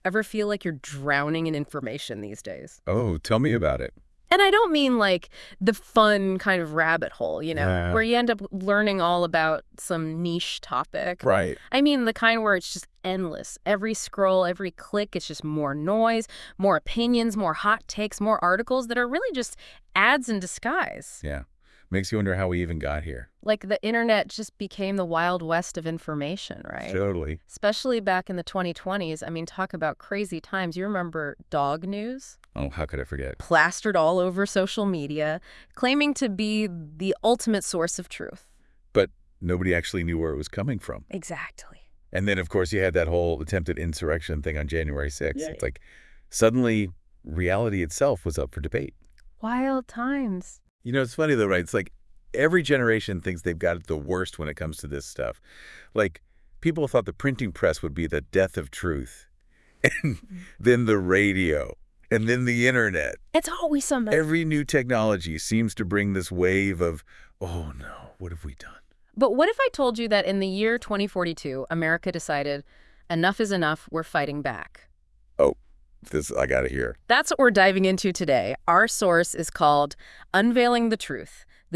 Ever feel like you're drowning in information these days? Oh, tell me about it. And I don't mean like the fun kind of rabbit hole, Yeah. where you end up learning all about some niche topic. Right. I mean the kind where it's just endless. Every scroll, every click, it's just more noise, more opinions, more hot takes, more articles that are really just ads in disguise. Yeah. Makes you wonder how we even got here. Like the internet just became the Wild West of information, right? Totally. Especially back in the 2020s. I mean, talk about crazy times. You remember dog news? Oh, how could I forget? Plastered all over social media, claiming to be the ultimate source of truth. But nobody actually knew where it was coming from. Exactly. And then, of course, you had that whole attempted insurrection thing on January 6th. Yeah. It's like suddenly reality itself was up for debate. Wild times. You know, it's funny, though, right? It's like every generation thinks they've got it the worst when it comes to this stuff. Like, people thought the printing press would be the death of truth. And then the radio. And then the internet. It's always somebody. Every new technology seems to bring this wave of, oh no, what have we done? But what if I told you that in the year 2042, America decided enough is enough, we're fighting back? Oh, I gotta hear. That's what we're diving into today. Our source is called Unveiling the Truth, the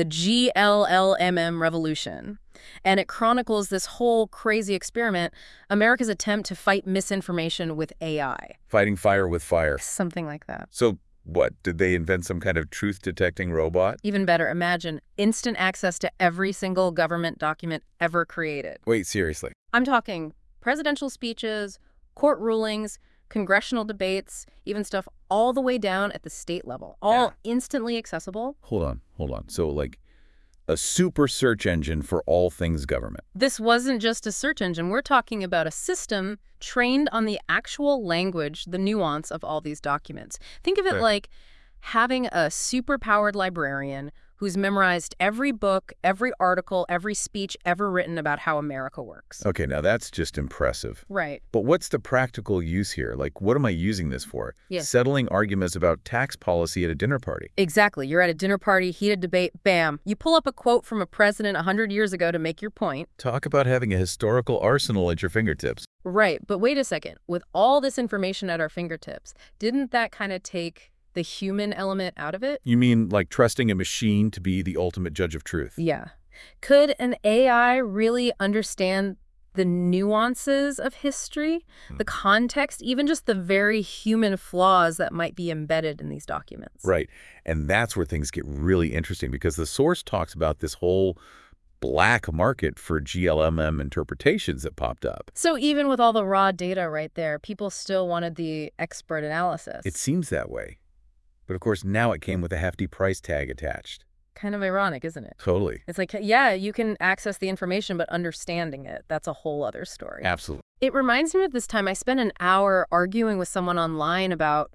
GLLMM Revolution. And it chronicles this whole crazy experiment, America's attempt to fight misinformation with AI. Fighting fire with fire. Something like that. So what, did they invent some kind of truth-detecting robot? Even better, imagine instant access to every single government document ever created. Wait, seriously? I'm talking presidential speeches, court rulings, congressional debates, even stuff all the way down at the state level, all instantly accessible. Hold on. So like a super search engine for all things government. This wasn't just a search engine. We're talking about a system trained on the actual language, the nuance of all these documents. Think of it like having a super-powered librarian who's memorized every book, every article, every speech ever written about how America works. Okay, now that's just impressive. Right. But what's the practical use here? Like, what am I using this for? Yes. Settling arguments about tax policy at a dinner party. Exactly. You're at a dinner party, heated debate, bam. You pull up a quote from a president 100 years ago to make your point. Talk about having a historical arsenal at your fingertips. Right. But wait a second. With all this information at our fingertips, didn't that kind of take the human element out of it? You mean like trusting a machine to be the ultimate judge of truth? Yeah. Could an AI really understand the nuances of history, the context, even just the very human flaws that might be embedded in these documents? Right. And that's where things get really interesting because the source talks about this whole black market for GLMM interpretations that popped up. So even with all the raw data right there, people still wanted the expert analysis. It seems that way. But of course, now it came with a hefty price tag attached. Kind of ironic, isn't it? Totally. It's like, yeah, you can access the information, but understanding it, that's a whole other story. Absolutely. It reminds me of this time I spent an hour arguing with someone online about,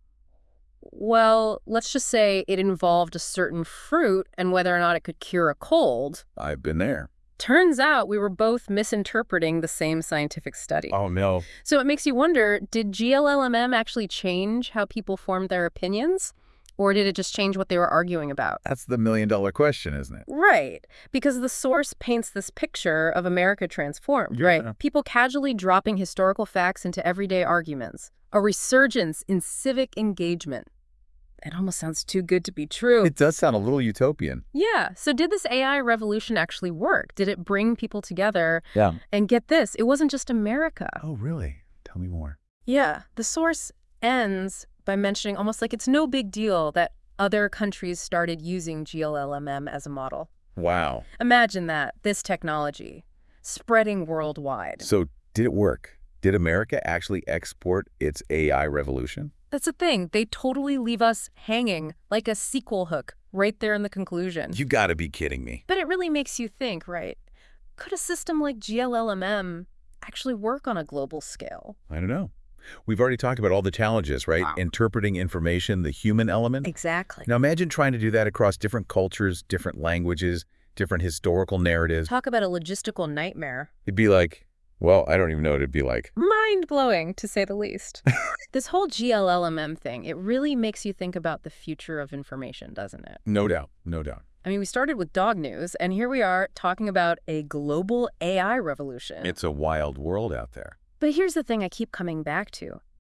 well, let's just say it involved a certain fruit and whether or not it could cure a cold. I've been there. Turns out we were both misinterpreting the same scientific study. Oh, no. So it makes you wonder, did GLLMM actually change how people formed their opinions? Or did it just change what they were arguing about? That's the million-dollar question, isn't it? Right. Because the source paints this picture of America transformed, Yeah. right? People casually dropping historical facts into everyday arguments. A resurgence in civic engagement. It almost sounds too good to be true. It does sound a little utopian. Yeah. So did this AI revolution actually work? Did it bring people together? Yeah. And get this, it wasn't just America. Oh, really? Tell me more. Yeah. The source ends by mentioning almost like it's no big deal that other countries started using GLLMM as a model. Wow. Imagine that, this technology, spreading worldwide. So did it work? Did America actually export its AI revolution? That's the thing. They totally leave us hanging like a sequel hook right there in the conclusion. You gotta be kidding me. But it really makes you think, right? Could a system like GLLMM actually work on a global scale? I don't know. We've already talked about all the challenges, right? Wow. Interpreting information, the human element. Exactly. Now imagine trying to do that across different cultures, different languages, different historical narratives. Talk about a logistical nightmare. It'd be like, well, I don't even know what it'd be like. Mind-blowing, to say the least. This whole GLLMM thing, it really makes you think about the future of information, doesn't it? No doubt, no doubt. I mean, we started with dog news, and here we are talking about a global AI revolution. It's a wild world out there. But here's the thing I keep coming back to.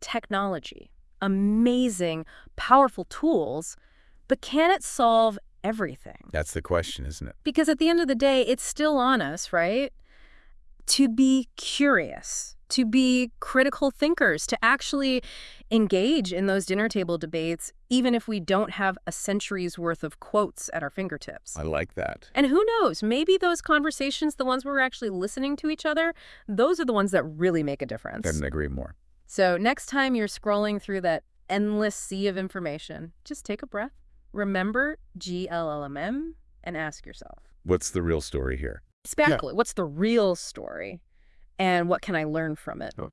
technology, amazing, powerful tools, but can it solve everything? That's the question, isn't it? Because at the end of the day, it's still on us, right? To be curious, to be critical thinkers, to actually engage in those dinner table debates, even if we don't have a century's worth of quotes at our fingertips. I like that. And who knows, maybe those conversations, the ones where we're actually listening to each other, those are the ones that really make a difference. Couldn't agree more. So next time you're scrolling through that endless sea of information, just take a breath, remember GLLMM, and ask yourself, What's the real story here? exactly, what's the real story? And what can I learn from it?